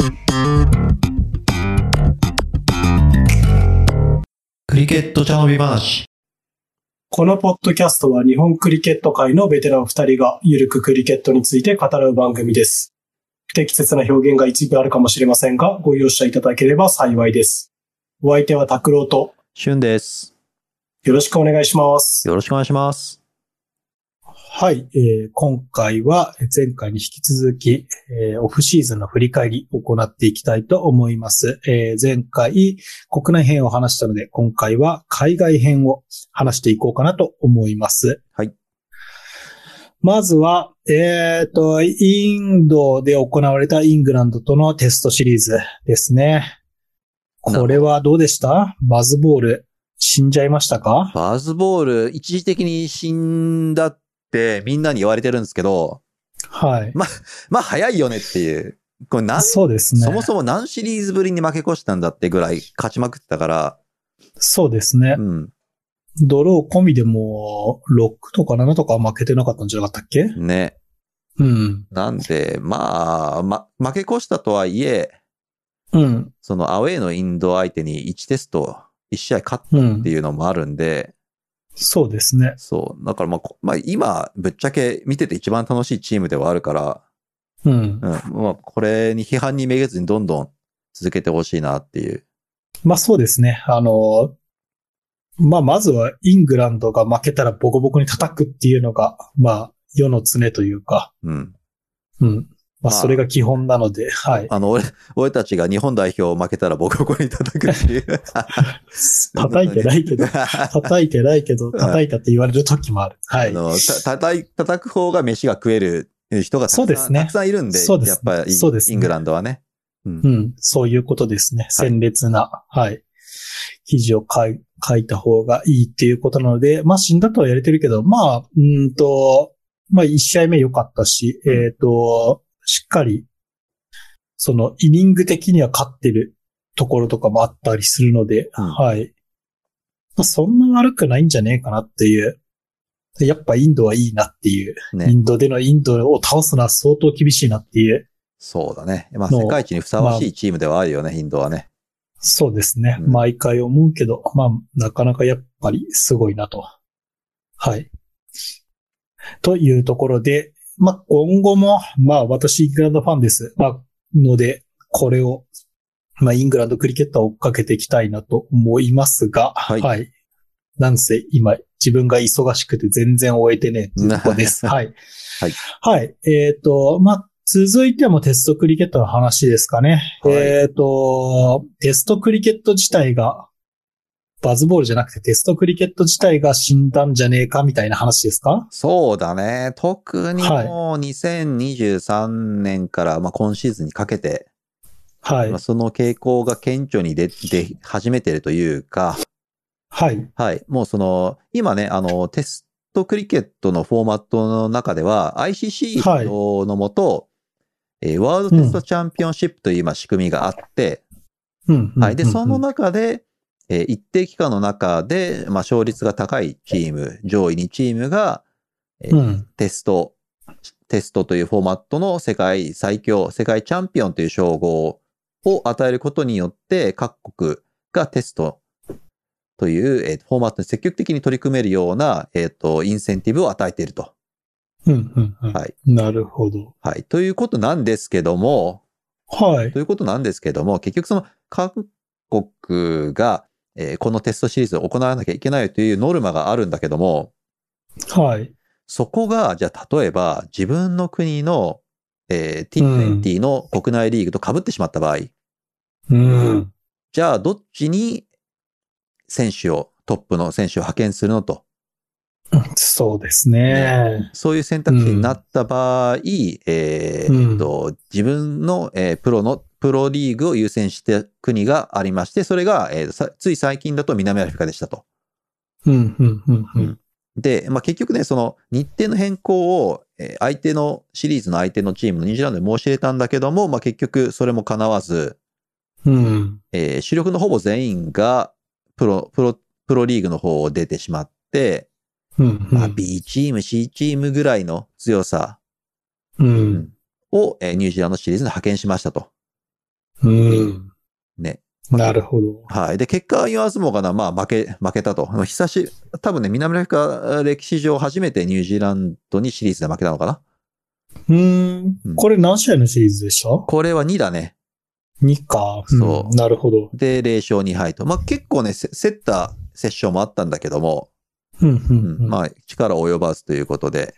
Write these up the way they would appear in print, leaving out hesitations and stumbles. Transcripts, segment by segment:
クリケット茶飲み話。 このポッドキャストは日本クリケット界のベテラン2人がゆるくクリケットについて語る番組です。不適切な表現が一部あるかもしれませんが、ご容赦いただければ幸いです。お相手は拓郎としゅんです。 よろしくお願いします。 よろしくお願いします。 はい、今回は前回に引き続き、オフシーズンの振り返りを行っていきたいと思います。前回国内編を話したので、今回は海外編を話していこうかなと思います。 はい。 まずは、インドで行われたイングランドとのテストシリーズですね。これはどうでした？バズボール死んじゃいましたか？ バズボール一時的に死んだってみんなに言われてるんですけど、 はい。 まあ早いよねっていう。これそうですね。 そもそも何シリーズぶりに負け越したんだってぐらい勝ちまくってたから。 そうですね。 うん。 ドロー込みでも6とか7とか負けてなかったんじゃなかったっけ？ ね。 うん。 なんで、負け越したとはいえ、 うん。 そのアウェイのインド相手に1テスト1試合勝ったっていうのもあるんで、 そうですね。 そう。だから今、ぶっちゃけ見てて一番楽しいチームではあるから、 うん。 これに批判にめげずにどんどん続けてほしいなっていう。 まあそうですね。まずはイングランドが負けたらボコボコに叩くっていうのが、世の常というか、 うん。 うん。それが基本なので、はい。 俺たちが日本代表を負けたらボコボコに叩くっていう。 叩いてないけど、叩いたって言われる時もある。はい。 叩く方が飯が食える人がたくさんいるんで、やっぱりイングランドはね。 うん、そういうことですね。鮮烈な、はい。記事を書いた方がいいっていうことなので、死んだとは言われてるけど、1試合目良かったし、しっかり、そのイニング的には勝ってるところとかもあったりするので、はい。そんな悪くないんじゃねえかなっていう。やっぱインドはいいなっていう。ね、インドを倒すのは相当厳しいなっていう。 そうだね。世界一にふさわしいチームではあるよね、インドはね。 そうですね。毎回思うけど、なかなかやっぱりすごいなと。はい。というところで、今後も、私イングランドファンです。ので、これを、イングランドクリケットを追っかけていきたいなと思いますが、はい。はい、なんせ今、自分が忙しくて全然終えてねえというところです。はい。はい。はい。続いてもテストクリケットの話ですかね。はい、テストクリケット自体が、バズボールじゃなくてテストクリケット自体が死んだんじゃねえかみたいな話ですか？ そうだね。特にもう2023年から今シーズンにかけて、はい。その傾向が顕著に出始めてるというか、 はい。 はい。もう今ね、テストクリケットのフォーマットの中では ICC のもと、ワールドテストチャンピオンシップという仕組みがあって、はい。で、その中で、一定期間の中で、勝率が高いチーム、上位2チームが、テストというフォーマットの世界最強、世界チャンピオンという称号を与えることによって、各国がテストという、フォーマットに積極的に取り組めるような、インセンティブを与えていると。 はい。なるほど。 はい。ということなんですけども、 はい。 ということなんですけども、結局その各国が、このテストシリーズを行わなきゃいけないというノルマがあるんだけども、 はい。 そこが、じゃあ例えば自分の国の、T20 の国内リーグと被ってしまった場合、じゃあどっちにトップの選手を派遣するのと。 そうですね。 そういう選択肢になった場合、自分の、プロリーグを優先した国がありまして、それが、つい最近だと南アフリカでしたと。で、結局ね、その日程の変更を、シリーズの相手のチームのニュージーランドに申し入れたんだけども、結局それも叶わず、主力のほぼ全員がプロリーグの方を出てしまって、B チーム、C チームぐらいの強さを、ニュージーランドシリーズに派遣しましたと。 うん。 ね。 なるほど。 はい。で、結果は言わずもがな、まあ負けたと。多分ね、南アフリカ歴史上初めてニュージーランドにシリーズで負けたのかな。 これ何試合のシリーズでした？ これは2だね。 2か。 そう。 なるほど。 で、0勝2敗と。まあ結構ね、競ったセッションもあったんだけども、まあ力及ばずということで。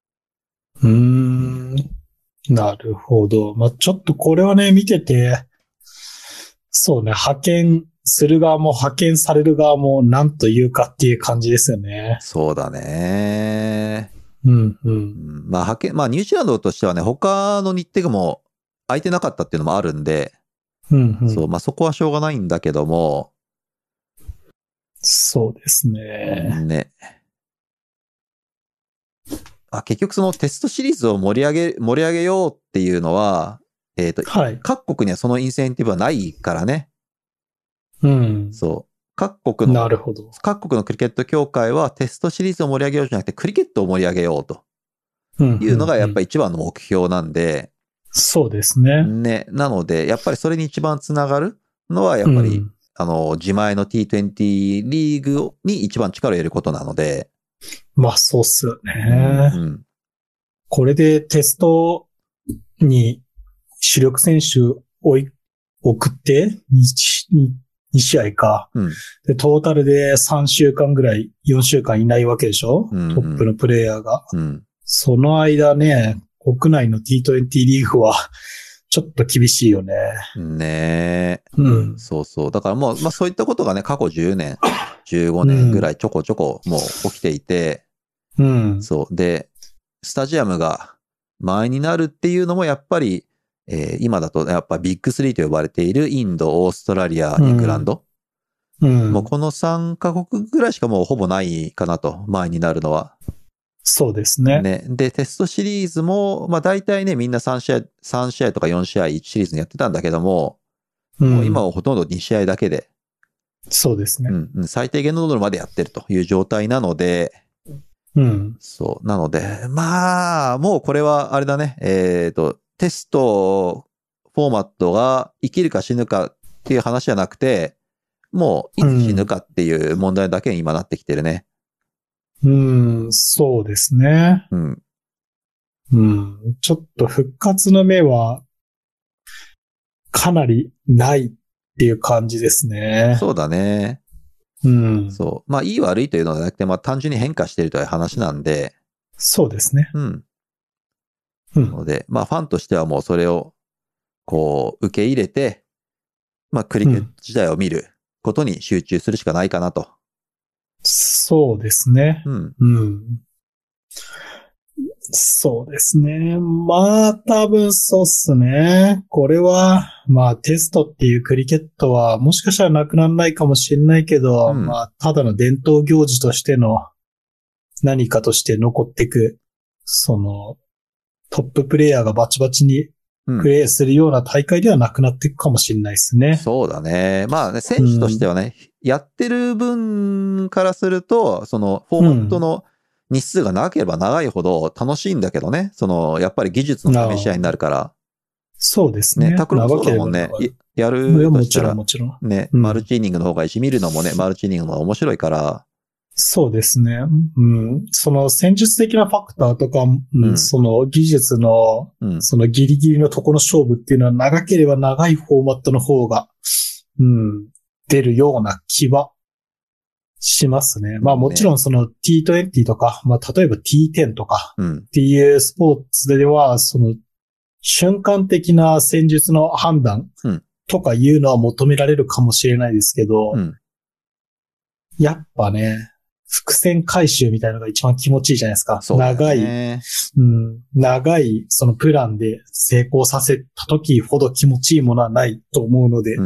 なるほど。まあちょっとこれはね、見てて、そうね、派遣する側も派遣される側も何というかっていう感じですよね。 そうだね。まあまあニュージーランドとしてはね、他の日程も空いてなかったっていうのもあるんで、そう、まあそこはしょうがないんだけども。 そうですね。 ね。結局そのテストシリーズを盛り上げようっていうのは、各国にはそのインセンティブはないからね。そう。各国のクリケット協会はテストシリーズを盛り上げようじゃなくてクリケットを盛り上げようというのがやっぱり一番の目標なんで。 そうですね。 ね。なので、やっぱりそれに一番つながるのはやっぱり、自前の T20 リーグに一番力を入れることなので。 まあそうっすよね。これでテストに主力選手送って2試合か、で。トータルで3週間ぐらい、4週間いないわけでしょ、トップのプレイヤーが。その間ね、国内の T20 リーグはちょっと厳しいよね。 ねえ。そうそう。だからもう、まあそういったことがね、過去10年、15年ぐらいちょこちょこもう起きていて、そう。で、スタジアムが前になるっていうのもやっぱり、今だとやっぱビッグ3と呼ばれているインド、オーストラリア、イングランド。もうこの3カ国ぐらいしかもうほぼないかなと、前になるのは。 そうですね。 で、テストシリーズも、まあ大体ね、みんな3試合とか4試合1シリーズにやってたんだけども、もう今はほとんど2試合だけで。 そうですね。 最低限のノルマでやってるという状態なので、そう。なので、まあ、もうこれはあれだね。テストフォーマットが生きるか死ぬかっていう話じゃなくて、もういつ死ぬかっていう問題だけに今なってきてるね。 そうですね。ちょっと復活の目はかなりないっていう感じですね。 そうだね。そう。まあ、いい悪いというのではなくて、まあ、単純に変化しているという話なんで。 そうですね。 なので、まあ、ファンとしてはもうそれを、こう、受け入れて、まあ、クリケット自体を見ることに集中するしかないかなと。 そうですね。そうですね。まあ、多分そうっすね。これは、まあ、テストっていうクリケットは、もしかしたらなくならないかもしれないけど、まあ、ただの伝統行事としての何かとして残っていく、その、トッププレイヤーがバチバチにプレイするような大会ではなくなっていくかもしれないですね。 そうだね。まあね、選手としてはね、やってる分からすると、そのフォーマットの日数が長ければ長いほど楽しいんだけどね。やっぱり技術の試し合いになるから。 そうですね。 タクロもそうだもんね。やるとしたら、 もちろん。 ね、マルチイニングの方がいいし、見るのもね、マルチイニングの方が面白いから。 そうですね。その戦術的なファクターとか、その技術の、そのギリギリのところの勝負っていうのは長ければ長いフォーマットの方が、出るような気はしますね。まあもちろんその T20 とか、まあ例えば T10 とかっていうスポーツでは、その瞬間的な戦術の判断とかいうのは求められるかもしれないですけど、やっぱね、伏線回収みたいなのが一番気持ちいいじゃないですか。長いそのプランで成功させた時ほど気持ちいいものはないと思うので、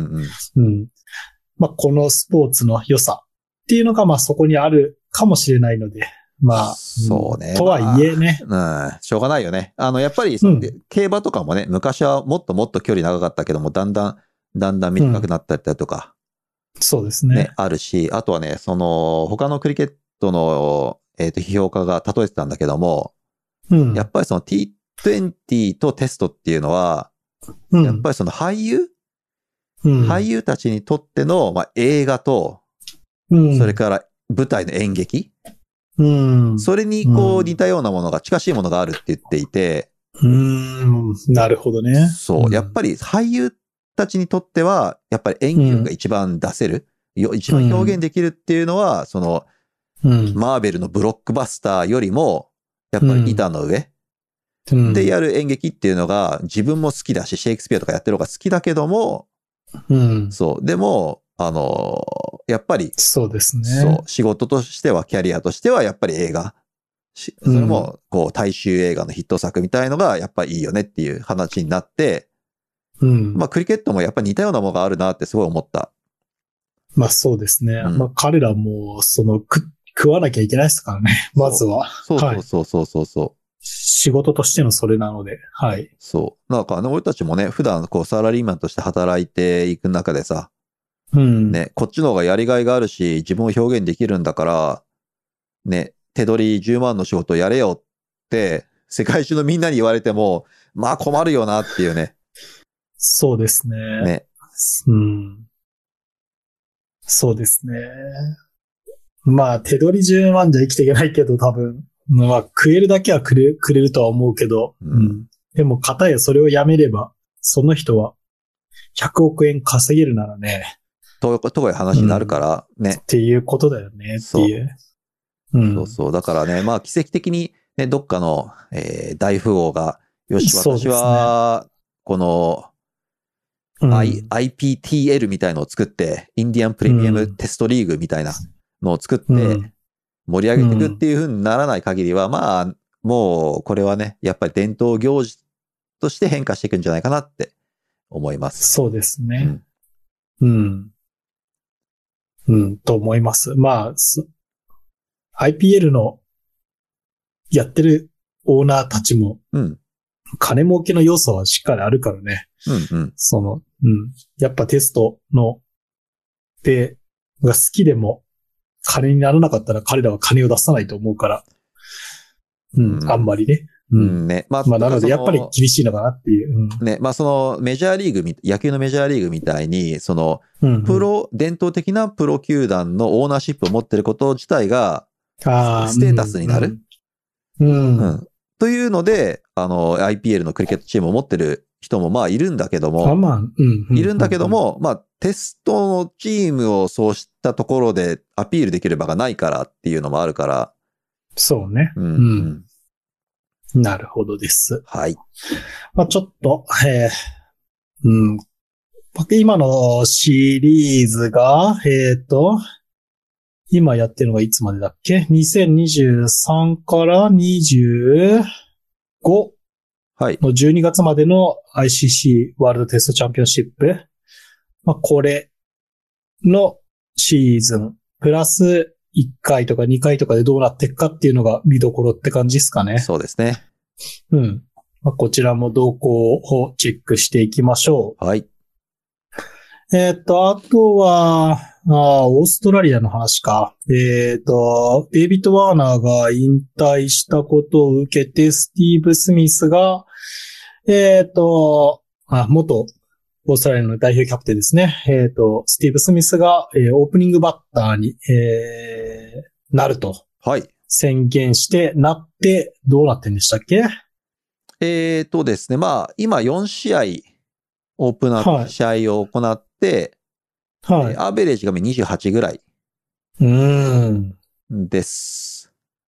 まあこのスポーツの良さっていうのがまあそこにあるかもしれないので、まあ、 そうね。 とはいえね、 しょうがないよね。やっぱり競馬とかもね、昔はもっともっと距離長かったけども、だんだん短くなったりだとか。 そうですね。 あるし、あとはね、他のクリケットの、批評家が例えてたんだけども、やっぱりその T20 とテストっていうのは、 やっぱりその俳優たちにとっての、まあ、映画と、それから舞台の演劇、それにこう似たようなものが、近しいものがあるって言っていて、 なるほどね。 そう、やっぱり俳優たちにとっては、やっぱり演技力が一番出せる、一番表現できるっていうのは、その、マーベルのブロックバスターよりも、やっぱり板の上でやる演劇っていうのが自分も好きだし、シェイクスピアとかやってる方が好きだけども、そう、でも、やっぱり、 そうですね。 そう、仕事としては、キャリアとしては、やっぱり映画。それも、こう、大衆映画のヒット作みたいのが、やっぱりいいよねっていう話になって、まあ、クリケットもやっぱり似たようなものがあるなってすごい思った。 まあ、そうですね。まあ、彼らも、食わなきゃいけないですからね。まずは。 そう。 仕事としてのそれなので、はい。 そう。なんか俺たちもね、普段こうサラリーマンとして働いていく中でさ、ね、こっちの方がやりがいがあるし、自分を表現できるんだから、ね、手取り10万の仕事やれよって、世界中のみんなに言われても、まあ困るよなっていうね。 そうですね。 ね。 そうですね。まあ、手取り10万じゃ生きていけないけど、多分。まあ、食えるだけはくれるとは思うけど、でも、片やそれをやめれば、その人は100億円稼げるならね。 という話になるからね。 っていうことだよね、っていう。 そう。だからね、まあ、奇跡的にね、どっかの、大富豪が、よし、私は、この、IPTL みたいのを作って、インディアンプレミアムテストリーグみたいなのを作って、盛り上げていくっていう風にならない限りは、まあ、もう、これはね、やっぱり伝統行事として変化していくんじゃないかなって思います。 そうですね。と思います。まあ、IPL のやってるオーナーたちも、金儲けの要素はしっかりあるからね。やっぱテストの、が好きでも、金にならなかったら彼らは金を出さないと思うから。あんまりね。まあ、なのでやっぱり厳しいのかなっていう。 ね、まあそのメジャーリーグ、野球のメジャーリーグみたいに、その、伝統的なプロ球団のオーナーシップを持っていること自体が、ステータスになる。というので、IPL のクリケットチームを持ってる人もまあいるんだけども、いるんだけども、まあテストのチームをそうしたところでアピールできる場がないからっていうのもあるから。 そうね。なるほどです。 はい。 まあちょっと、今のシリーズが、今やってるのがいつまでだっけ ?2023 から25の12月までの ICC ワールドテストチャンピオンシップ。まあ、これのシーズン、プラス1回とか2回とかでどうなっていくかっていうのが見どころって感じですかね。 そうですね。 まあ、こちらも動向をチェックしていきましょう。 はい。 あとは、オーストラリアの話か。デイビッド・ワーナーが引退したことを受けて、スティーブ・スミスが、元オーストラリアの代表キャプテンですね。スティーブ・スミスが、オープニングバッターに、なると。宣言して、なって、どうなってんでしたっけ？ ですね。まあ、今4試合、オープナー試合を行って、アベレージが28ぐらい。です。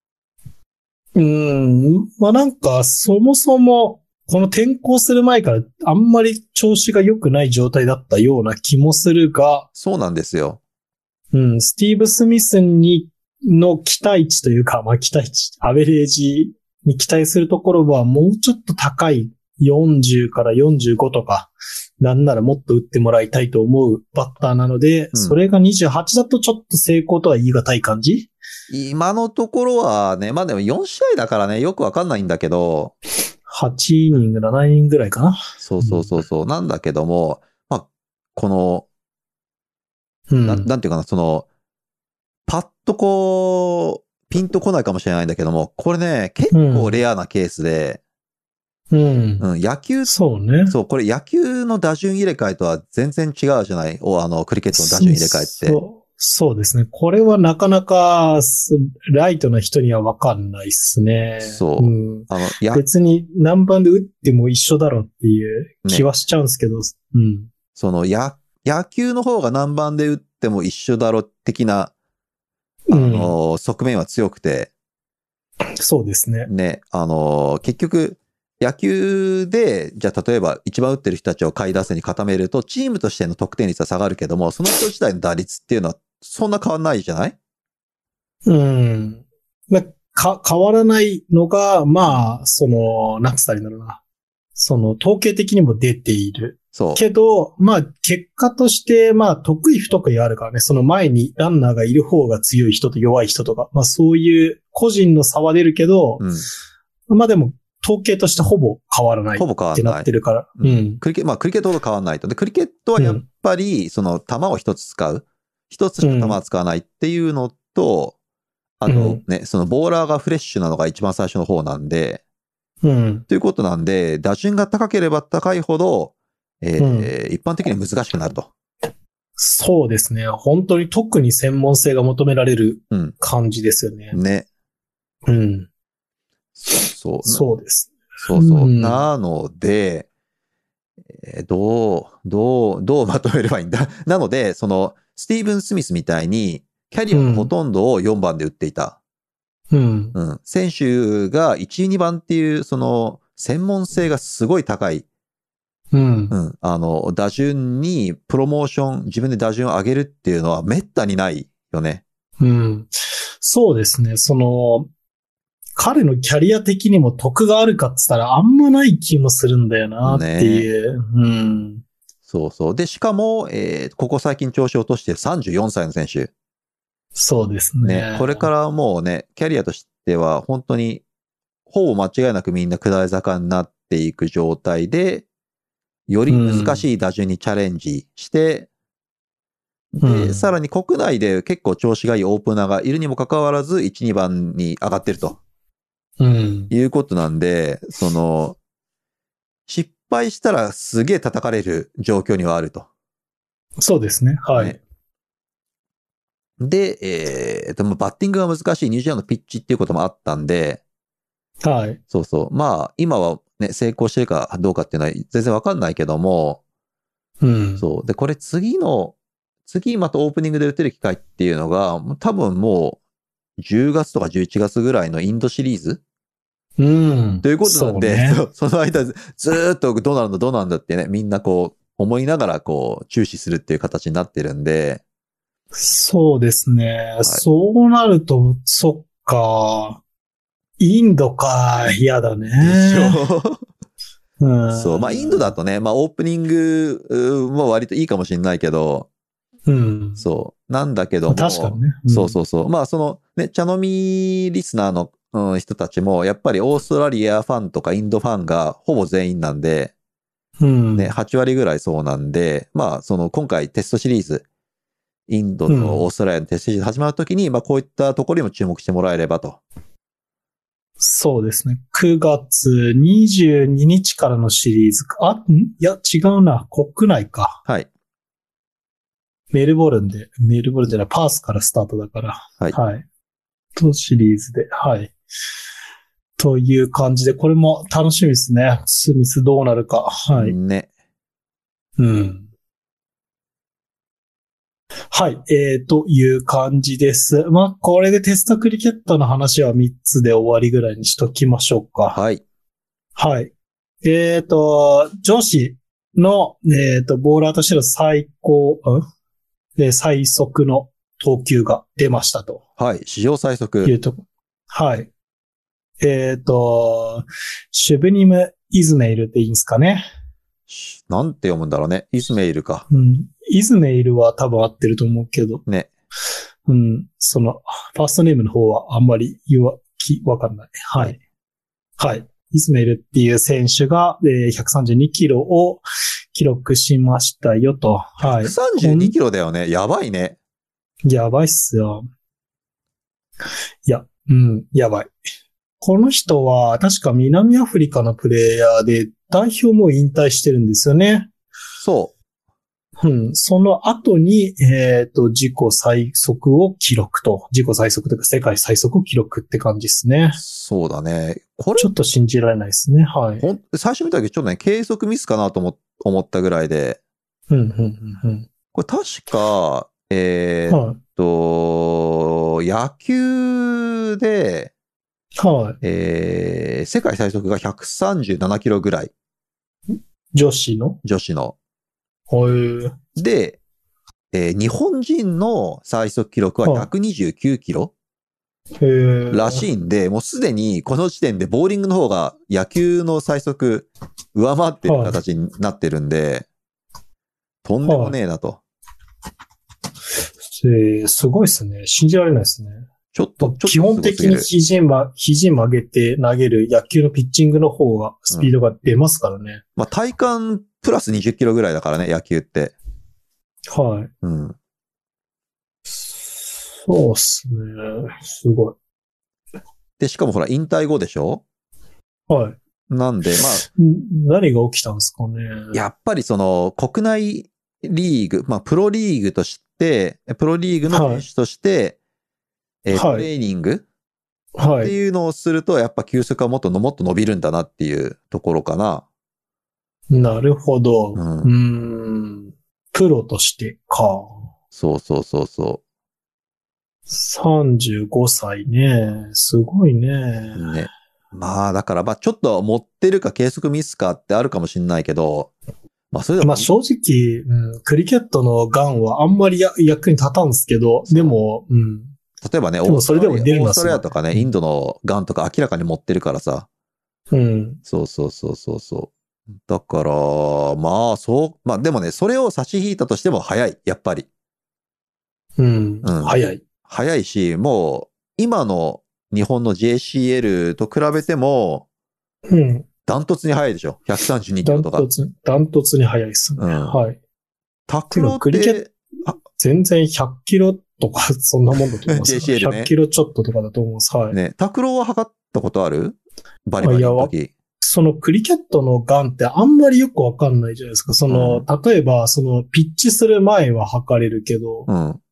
まあなんか、そもそも、この転校する前からあんまり調子が良くない状態だったような気もするが。 そうなんですよ。 スティーブ・スミスの期待値というか、まあ期待値、アベレージに期待するところはもうちょっと高い40から45とか、なんならもっと打ってもらいたいと思うバッターなので、それが28だとちょっと成功とは言い難い感じ？ 今のところはね、まあでも4試合だからね、よくわかんないんだけど。 8イニング、7イニングぐらいかな。 そう。なんだけども、まあ、この、なんていうかな、その、パッとこう、ピンとこないかもしれないんだけども、これね、結構レアなケースで、 うん。 野球、 そうね。 そう、これ野球の打順入れ替えとは全然違うじゃない。クリケットの打順入れ替えって。 そうですね。これはなかなか、ライトの人にはわかんないっすね。 そう。 うん、別に何番で打っても一緒だろうっていう気はしちゃうんですけど、うん。 野球の方が何番で打っても一緒だろ的な、側面は強くて。 そうですね。 ね、結局、野球で、じゃあ例えば一番打ってる人たちを下位打線に固めると、チームとしての得点率は下がるけども、その人自体の打率っていうのはそんな変わんないじゃない？ 変わらないのが、なんつったらいいんだろうな。統計的にも出ている。 そう。 けど、結果として、得意不得意あるからね、その前にランナーがいる方が強い人と弱い人とか、そういう個人の差は出るけど、でも、統計としてほぼ変わらないってなってるから。 クリケットほど変わらないと。で、クリケットはやっぱり、球を一つ使う。一つしか球は使わないっていうのと、あとね、ボーラーがフレッシュなのが一番最初の方なんで、ということなんで、打順が高ければ高いほど、一般的には難しくなると。 そうですね。本当に特に専門性が求められる感じですよね。 ね。 そうです。 そうそう。なので、どうまとめればいいんだ。なので、スティーブン・スミスみたいに、キャリアのほとんどを4番で打っていた。選手が1位、2番っていう、専門性がすごい高い。打順にプロモーション、自分で打順を上げるっていうのは滅多にないよね。 そうですね。彼のキャリア的にも得があるかって言ったらあんまない気もするんだよなっていう。 そうそう。で、しかも、ここ最近調子を落として34歳の選手。 そうですね。 これからもうね、キャリアとしては本当に、ほぼ間違いなくみんな下り坂になっていく状態で、より難しい打順にチャレンジして、で、さらに国内で結構調子がいいオープナーがいるにもかかわらず、1、2番に上がってると。いうことなんで、失敗したらすげえ叩かれる状況にはあると。 そうですね。はい。 で、バッティングが難しいニュージーランドのピッチっていうこともあったんで、 はい。 そうそう。今はね、成功してるかどうかっていうのは全然わかんないけども、そう。で、これ次またオープニングで打てる機会っていうのが、多分もう、10月とか11月ぐらいのインドシリーズということなんで、その間ずーっとどうなんだってね、みんな思いながら注視するっていう形になってるんで。 そうですね。そうなると、そっか。インドか、嫌だね。 でしょそう。インドだとね、オープニングも割といいかもしれないけど、そう。なんだけども。 確かにね。 そう。茶飲みリスナーの、人たちも、やっぱりオーストラリアファンとかインドファンがほぼ全員なんで、8割ぐらいそうなんで、今回テストシリーズ、インドとオーストラリアのテストシリーズ始まるときに、こういったところにも注目してもらえればと。 そうですね。9月22日からのシリーズか。いや、違うな。国内か。 はい。 メルボルンじゃない、パースからスタートだから。はい。と、シリーズで。はい。という感じで、これも楽しみですね。スミスどうなるか。はい。 ね。 はい。という感じです。これでテストクリケットの話は3つで終わりぐらいにしときましょうか。 はい。 はい。女子の、ボーラーとしての最速の投球が出ましたと。 はい。史上最速。 はい。シュブニム・イズメイルっていいんですかね。 なんて読むんだろうね。イズメイルか。 イズメイルは多分合ってると思うけど。 ね。 ファーストネームの方はあんまりわかんない。はい。はい。イズメイルっていう選手が、132キロを記録しましたよと。はい。 132キロだよね。やばいね。 やばいっすよ。いや、やばい。 この人は確か南アフリカのプレイヤーで代表も引退してるんですよね。 そう。 その後に、自己最速を記録と、自己最速というか世界最速を記録って感じですね。 そうだね。これちょっと信じられないですね。はい。 最初見た時ちょっとね、計測ミスかなと思ったぐらいで。これ確か、野球で、 はい。 世界最速が137キロぐらい。 女子の。 で、日本人の最速記録は129キロらしいんで、もうすでにこの時点でボーリングの方が野球の最速上回ってる形になってるんで、とんでもねえなと。 すごいですね。信じられないですね。 ちょっと基本的に肘曲げて投げる野球のピッチングの方がスピードが出ますからね。 まあ体感プラス20キロぐらいだからね、野球って。 はい。そうっすね。すごい。 で、しかもほら、引退後でしょ？ はい。 なんで、まあ。 何が起きたんですかね。 やっぱりその、国内リーグ、まあ、プロリーグとして、プロリーグの選手として、トレーニングっていうのをすると、やっぱ球速はもっと伸びるんだなっていうところかな。 なるほど。プロとしてか。 そう。 35歳ね。すごいね。 ね。まあ、だから、まあ、ちょっと持ってるか計測ミスかってあるかもしれないけど、まあ、それでも。 まあ、正直、クリケットのガンはあんまり役に立たんすけど、でも、 例えばね、 オーストラリアとかね、インドのガンとか明らかに持ってるからさ。そう。だから、まあでもね、それを差し引いたとしても早い、やっぱり。 早い。 早いし、もう、今の日本の JCL と比べても、ダントツに早いでしょ ?132 キロとか。 ダントツに早いですね。はい。 拓郎クリケット、全然100キロとか、そんなもんだと思います。 JCL ね。 100キロちょっととかだと思います。はい。 ね、拓郎は測ったことある？バリバリの時。 そのクリケットのガンってあんまりよくわかんないじゃないですか。例えば、ピッチする前は測れるけど、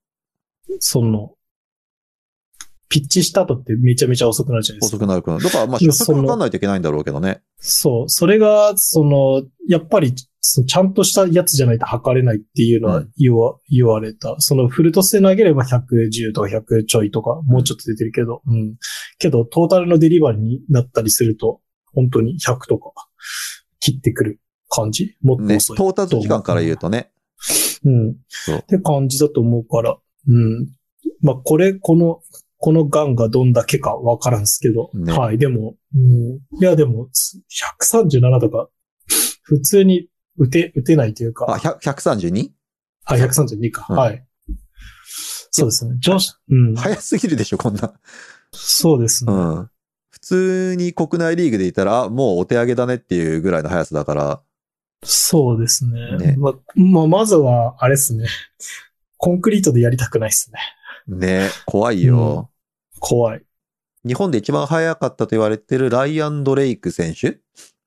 ピッチした後ってめちゃめちゃ遅くなるじゃないですか。 遅くなるから。だから、まあ、初速測んないといけないんだろうけどね。 そう。それが、やっぱり、ちゃんとしたやつじゃないと測れないっていうのは言われた。フルトスで投げれば110とか100ちょいとか、もうちょっと出てるけど、けど、トータルのデリバリーになったりすると、本当に100とか切ってくる感じ？もっと遅い。 到達時間から言うとね。 って感じだと思うから、まあ、このガンがどんだけかわからんすけど、はい、でも、いやでも、137とか、普通に打てないというか。 132？ 132か。はい。そうですね。 早すぎるでしょ、こんな。 そうですね。 普通に国内リーグでいたら、もうお手上げだねっていうぐらいの速さだから。 そうですね。まずは、あれですね。コンクリートでやりたくないですね。 ね、怖いよ。 怖い。 日本で一番速かったと言われてるライアン・ドレイク選手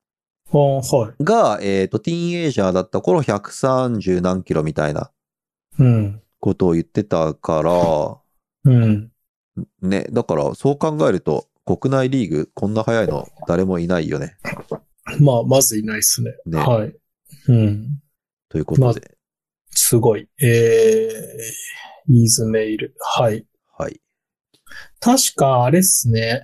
が、ティーンエイジャーだった頃130何キロみたいなことを言ってたから、ね、だからそう考えると国内リーグこんな速いの誰もいないよね。 まあ、まずいないですね。はい。 ということで。 すごい。イーズメイル。はい。 はい。 確か、あれっすね。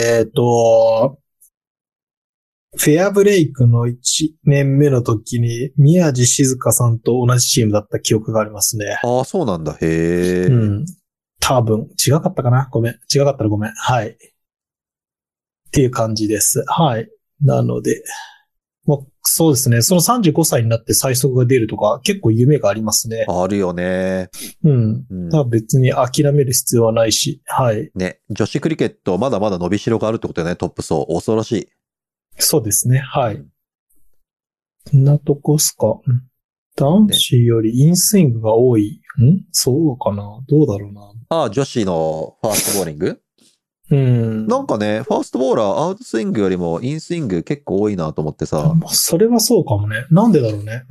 フェアブレイクの1年目の時に、宮地静香さんと同じチームだった記憶がありますね。 ああ、そうなんだ。へえ。 多分、違かったかな？ごめん。違かったらごめん。はい。っていう感じです。はい。なので、そうですね。その35歳になって最速が出るとか、結構夢がありますね。 あるよね。 だから別に諦める必要はないし、はい。 ね、女子クリケットまだまだ伸びしろがあるってことよね、トップ層。恐ろしい。そうですね、はい。こんなとこっすか。男子よりインスイングが多い。そうかな？どうだろうな。 ああ、女子のファーストボーリング？ なんかね、ファーストボーラー、アウトスイングよりもインスイング結構多いなと思ってさ。 それはそうかもね。なんでだろうね。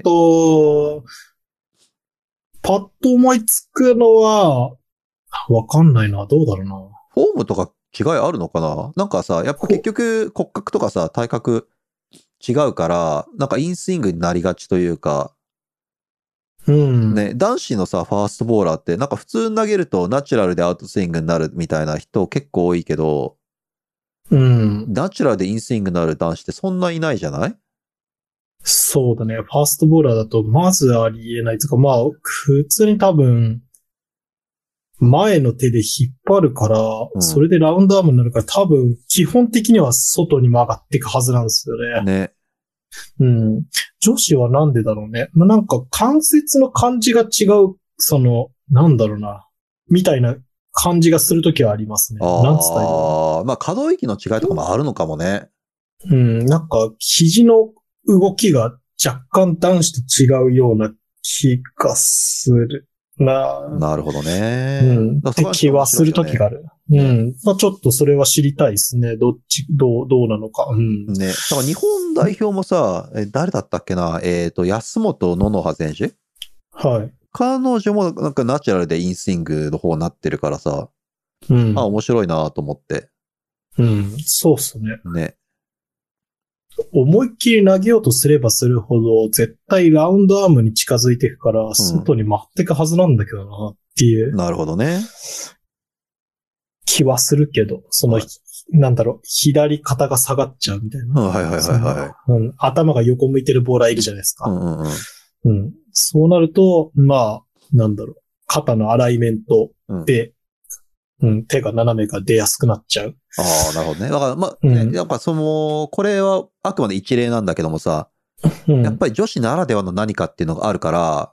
パッと思いつくのは、わかんないな。どうだろうな。 フォームとか違いあるのかな？なんかさ、やっぱ結局骨格とかさ、体格違うから、なんかインスイングになりがちというか、ね、男子のさ、ファーストボーラーって、なんか普通に投げるとナチュラルでアウトスイングになるみたいな人結構多いけど、ナチュラルでインスイングになる男子ってそんないないじゃない？ そうだね。ファーストボーラーだと、まずありえないというか、まあ、普通に多分、前の手で引っ張るから、それでラウンドアームになるから多分、基本的には外に曲がっていくはずなんですよね。女子はなんでだろうね。まあ、なんか関節の感じが違う、なんだろうな。みたいな感じがするときはありますね。なんつったらいいの？ まあ、可動域の違いとかもあるのかもね。 なんか、肘の動きが若干男子と違うような気がするな。 なるほどね。 って気はするときがある。まあちょっとそれは知りたいですね。どうなのか。 ね。だから日本代表もさ、誰だったっけな？安本ののは選手？ はい。 彼女もなんかナチュラルでインスイングの方になってるからさ。面白いなと思って。 そうっすね。 ね。 思いっきり投げようとすればするほど、絶対ラウンドアームに近づいていくから、外に回っていくはずなんだけどな、っていう。 なるほどね。 気はするけど、なんだろう、左肩が下がっちゃうみたいな。頭が横向いてるボーラーいるじゃないですか。そうなると、まあ、なんだろう、肩のアライメントで、手が斜めが出やすくなっちゃう。 なるほどね。だから、まあ、やっぱこれはあくまで一例なんだけどもさ、やっぱり女子ならではの何かっていうのがあるから、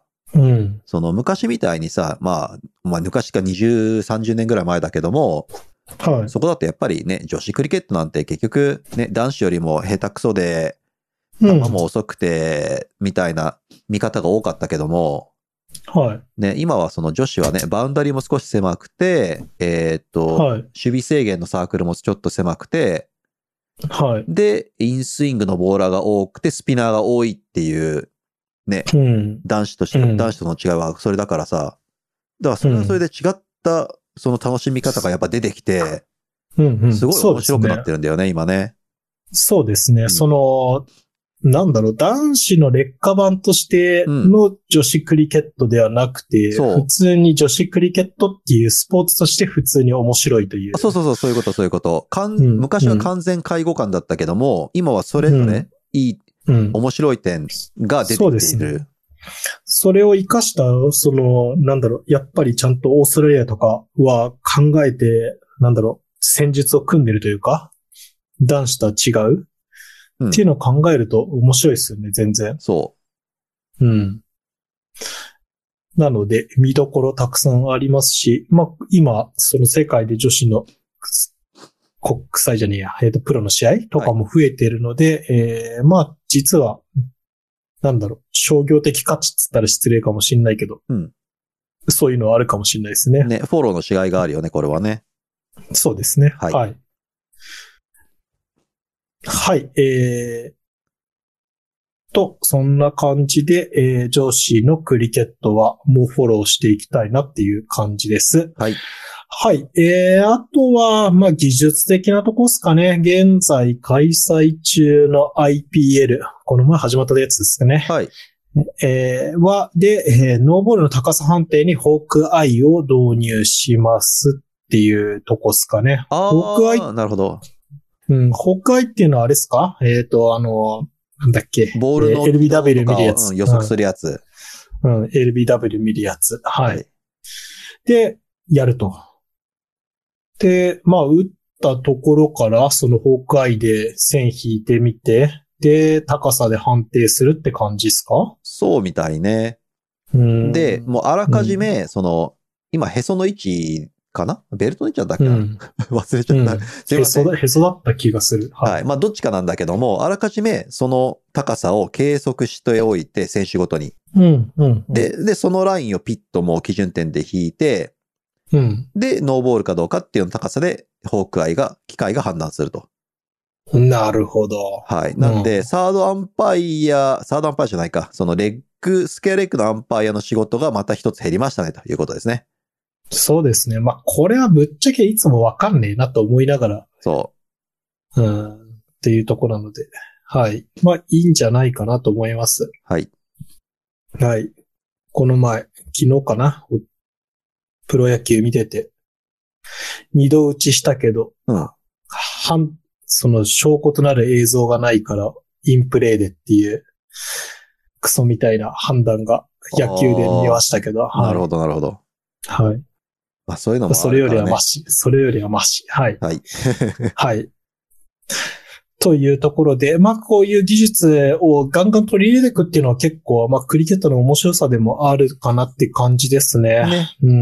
昔みたいにさ、まあ、昔か20、30年ぐらい前だけども、そこだとやっぱりね、女子クリケットなんて結局ね、男子よりも下手くそで、球も遅くて、みたいな見方が多かったけども、ね、今はその女子はね、バウンダリーも少し狭くて、守備制限のサークルもちょっと狭くて、で、インスイングのボーラーが多くて、スピナーが多いっていう、ね、男子との違いはそれだからさ、だからそれはそれで違ったその楽しみ方がやっぱ出てきて、すごい面白くなってるんだよね、今ね。 そうですね。なんだろう、男子の劣化版としての女子クリケットではなくて、普通に女子クリケットっていうスポーツとして普通に面白いという。 そういうこと。昔は完全介護官だったけども、今はそれぞれいい、面白い点が出てきている。 それを活かした、なんだろう、やっぱりちゃんとオーストラリアとかは考えて、なんだろう、戦術を組んでるというか、男子とは違うっていうのを考えると面白いですよね、全然。なので、見どころたくさんありますし、まあ、今、その世界で女子の国際じゃねえや、プロの試合とかも増えているので、まあ、実は、なんだろう、商業的価値って言ったら失礼かもしれないけど、そういうのはあるかもしれないですね。 ね、フォローのしがいがあるよね、これはね。 そうですね。はい。そんな感じで、女子のクリケットはもうフォローしていきたいなっていう感じです。 はい。 あとは、まあ、技術的なとこですかね。現在開催中の IPL。この前始まったやつですかね。 はい。 ノーボールの高さ判定にホークアイを導入しますっていうとこですかね。ホークアイ。 なるほど。 ホークアイっていうのはあれですか？なんだっけ。 ボールの LBW 見るやつ。 予測するやつ。 LBW 見るやつ。はい。で、やると。で、まあ、打ったところから、そのホークアイで線引いてみて、で、高さで判定するって感じですか？ そうみたいね。で、もうあらかじめ、今、へその位置かな？ベルトの位置だったっけな？忘れちゃった。 すいません。へそだった気がする。 はい。まあ、どっちかなんだけども、あらかじめ、その高さを計測しておいて、選手ごとに。で、そのラインをピッともう基準点で引いて、 うん。 で、ノーボールかどうかっていうの高さで、機械が判断すると。 なるほど。 はい。なんで、サードアンパイアじゃないか。そのスケアレッグのアンパイアの仕事がまた一つ減りましたね、ということですね。 そうですね。まあ、これはぶっちゃけいつもわかんねえなと思いながら。 そうん。っていうところなので。はい。まあ、いいんじゃないかなと思います。 はい。 はい。この前、昨日かな、プロ野球見てて、二度打ちしたけど、 うん。 その証拠となる映像がないから、インプレーでっていう、クソみたいな判断が野球で見ましたけど。 なるほど、なるほど。 はい。 まあ、そういうのもあるからね。 それよりはマシ。はい。 はい。 はい。というところで、まあこういう技術をガンガン取り入れていくっていうのは結構、まあクリケットの面白さでもあるかなって感じですね。 ね。 うん。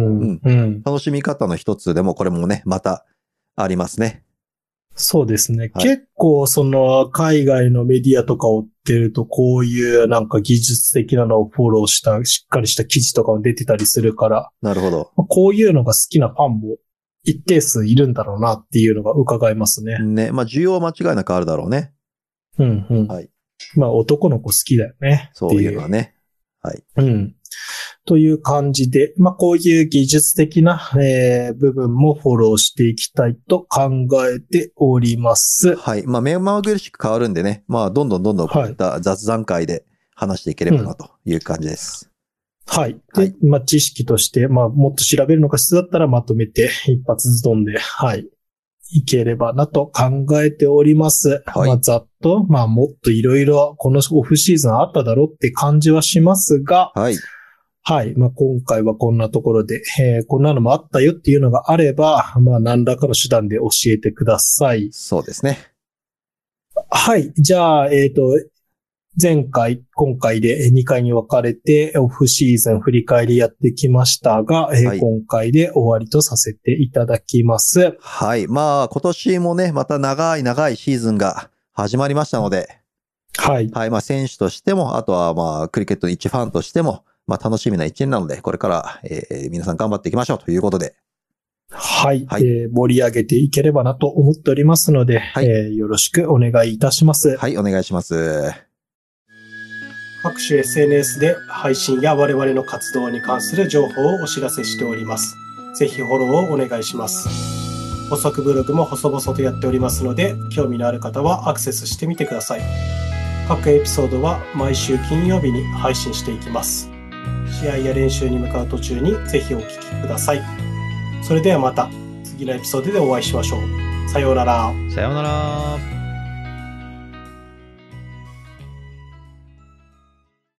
うん。 楽しみ方の一つでもこれもね、またありますね。 そうですね。 はい、 結構その海外のメディアとかを追ってるとこういうなんか技術的なのをフォローしたしっかりした記事とかも出てたりするから。 なるほど。 こういうのが好きなファンも一定数いるんだろうなっていうのが伺えますね。 ね。まあ需要は間違いなくあるだろうね。 うんうん。 はい。 まあ男の子好きだよね。 そういうのはね。はい。 うん。という感じで、まあこういう技術的な、部分もフォローしていきたいと考えております。 はい。まあ目まぐるしく変わるんでね。まあどんどんこういった雑談会で話していければなという感じです。 はい。で、まあ知識として、まあもっと調べるのが必要だったらまとめて一発ずつ飛んで、はい。いければなと考えております。はい。まあざっと、まあもっといろいろこのオフシーズンあっただろうって感じはしますが、 はい。 はい。まあ今回はこんなところで、こんなのもあったよっていうのがあれば、まあ何らかの手段で教えてください。 そうですね。 はい。じゃあ、前回、今回で2回に分かれてオフシーズン振り返りやってきましたが、はい、今回で終わりとさせていただきます。 はい。まあ今年もね、また長いシーズンが始まりましたので、 はい。 はい。まあ選手としても、あとはまあクリケットの一ファンとしても、まあ楽しみな一年なので、これから、皆さん頑張っていきましょうということで。 はい。はい、盛り上げていければなと思っておりますので、はい、よろしくお願いいたします。 はい、お願いします。 各種 SNS で配信や我々の活動に関する情報をお知らせしております。ぜひフォローをお願いします。補足ブログも細々とやっておりますので、興味のある方はアクセスしてみてください。各エピソードは毎週金曜日に配信していきます。試合や練習に向かう途中にぜひお聞きください。それではまた次のエピソードでお会いしましょう。さようなら。 さようなら。